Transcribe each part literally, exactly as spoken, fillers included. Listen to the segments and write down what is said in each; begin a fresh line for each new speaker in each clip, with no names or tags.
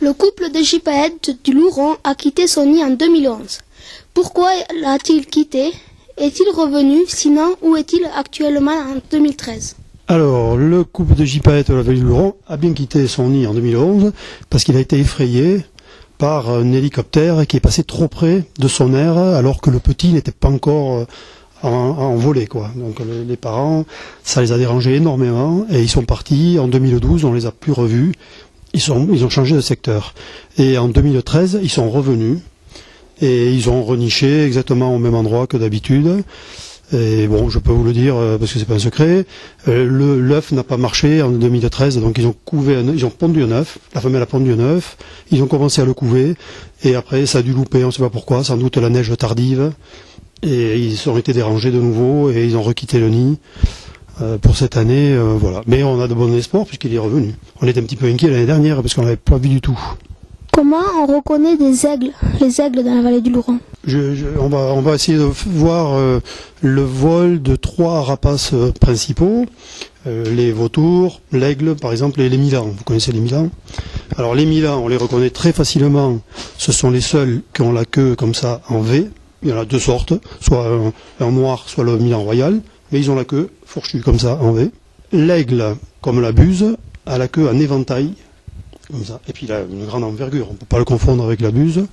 Le couple de gypaètes du Louron a quitté son nid en deux mille onze. Pourquoi l'a-t-il quitté? Est-il revenu? Sinon, où est-il actuellement en deux mille treize?
Alors, le couple de gypaètes de la vallée du Louron a bien quitté son nid en deux mille onze parce qu'il a été effrayé par un hélicoptère qui est passé trop près de son aire alors que le petit n'était pas encore en, en volée, quoi. Donc les, les parents, ça les a dérangés énormément et ils sont partis en deux mille douze, on les a plus revus. Ils, sont, ils ont changé de secteur. Et en deux mille treize, ils sont revenus et ils ont reniché exactement au même endroit que d'habitude. Et bon, je peux vous le dire parce que c'est pas un secret. Le l'œuf n'a pas marché en deux mille treize, donc ils ont couvé, un, ils ont pondu un œuf. La femelle a pondu un œuf. Ils ont commencé à le couver et après ça a dû louper, on ne sait pas pourquoi, sans doute la neige tardive. Et ils ont été dérangés de nouveau et ils ont requitté le nid. Pour cette année, euh, voilà. Mais on a de bons espoirs puisqu'il est revenu. On était un petit peu inquiets l'année dernière parce qu'on l'avait pas vu du tout.
Comment on reconnaît des aigles, les aigles dans la vallée du Louron?
je, je, on, va, on va essayer de voir euh, le vol de trois rapaces euh, principaux. Euh, les vautours, l'aigle par exemple et les milans. Vous connaissez les milans? Alors les milans, on les reconnaît très facilement. Ce sont les seuls qui ont la queue comme ça en V. Il y en a deux sortes, soit un, un noir, soit le milan royal. Mais ils ont la queue fourchue comme ça, en V. L'aigle, comme la buse, a la queue en éventail, comme ça. Et puis il a une grande envergure, on ne peut pas le confondre avec la buse.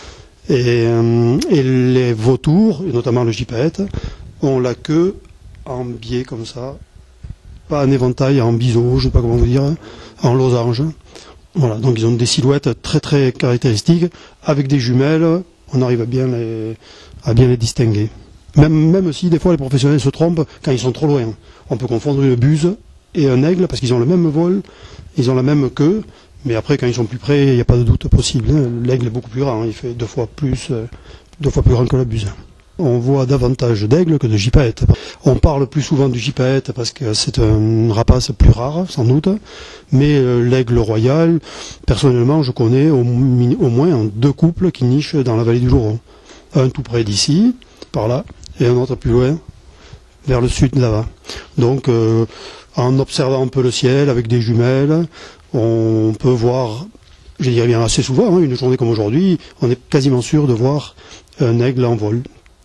Et, euh, et les vautours, et notamment le gypaète, ont la queue en biais comme ça. Pas en éventail, en biseau, je ne sais pas comment vous dire, en losange. Voilà, donc ils ont des silhouettes très très caractéristiques. Avec des jumelles, on arrive à bien les, à bien les distinguer. Même, même si des fois les professionnels se trompent quand ils sont trop loin. On peut confondre une buse et un aigle parce qu'ils ont le même vol, ils ont la même queue, mais après quand ils sont plus près, il n'y a pas de doute possible. L'aigle est beaucoup plus grand, il fait deux fois plus, deux fois plus grand que la buse. On voit davantage d'aigles que de gypaètes. On parle plus souvent du gypaète parce que c'est une rapace plus rare, sans doute, mais l'aigle royal, personnellement, je connais au, au moins deux couples qui nichent dans la vallée du Louron. Un tout près d'ici, par là, et un autre plus loin, vers le sud là-bas. Donc, euh, en observant un peu le ciel avec des jumelles, on peut voir, je dirais bien assez souvent, hein, une journée comme aujourd'hui, on est quasiment sûr de voir un aigle en vol.